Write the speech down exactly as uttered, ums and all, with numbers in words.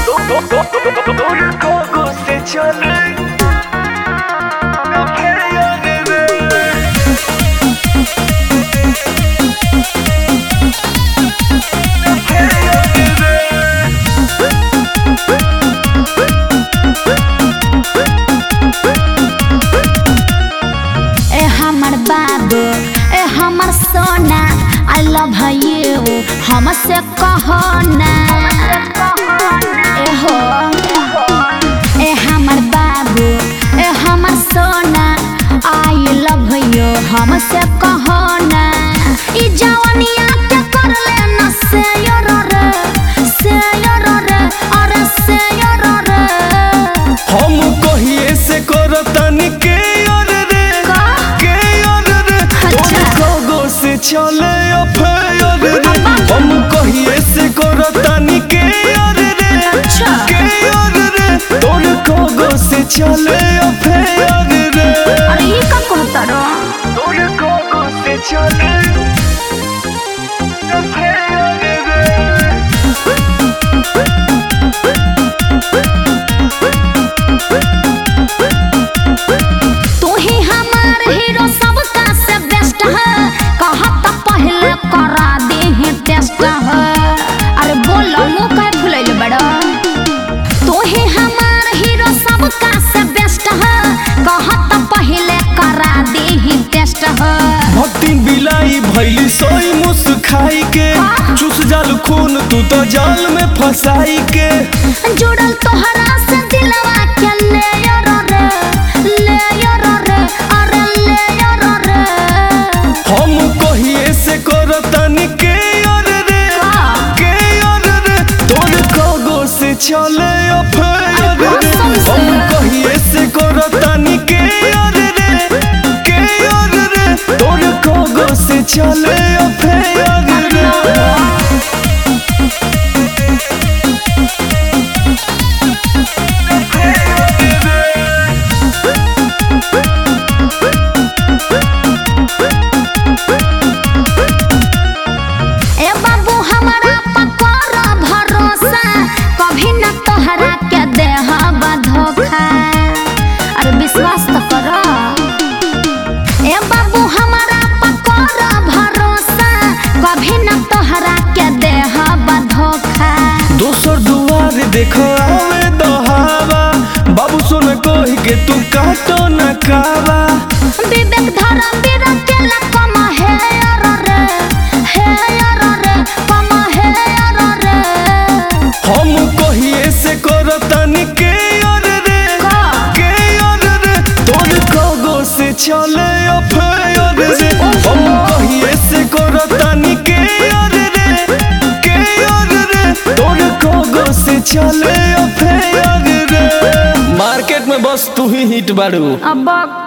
से चले बाबू ए हमर सोना आई लव यू हमसे कहो ना ए हो ए हमर बाबू ए हमर सोना आई लव यू हमसे कहो ना ई जवानिया के कर लेना से योर रे से योर रे अरे से योर रे हम कहिए से करतनी के चले अफेयर रे हम कहिए से करतानी के यार रे के यार रे तोर कोगो से चले अफेयर रे। अरे ये का कहता रो तोर कोगो से चले अफेयर रे। तू ही हमार हीरो सबका से बेस्ट है करा दे हैं टेस्ट है। अरे बोलो मुँह काहे फुलैले बड़ा तू ही हमार हीरो सबका से बेस्ट है कहत पहले करा दे हैं टेस्ट है। भक्ति बिलाई भैली सोई मुस्काई के चूस जाल खून तू तो जाल में फसाई के जुड़ल तोहरा से दिलवा के ले यार रे ले यार रे अरे ले यार रे हम कहिए से करतनी के यार रे के यार रे तोर कोगो से चले अफेयर रे हम कहिए से करतनी के यार रे के यार रे तोर कोगो से चले अफेयर रे। विश्वास तो करो ए बाबू हमारा पकोरा भरोसा कभी न तोहरा के देह धोखा दोसर दुआर देखो आवे दहावा बाबू सोना कह के तू काटो न कावा विवेक धरा बीरा के ला कमा है यार रे है यार रे कमा है यार रे हम कहिए से करतनी के यार रे के यार रे तोर कोगो से चले अफेयर रे हम कहिए से करतनी के यार रे के यार रे तोर कोगो से चले अफेयर रे। मार्केट में बस तू ही हिट बाड़ू अब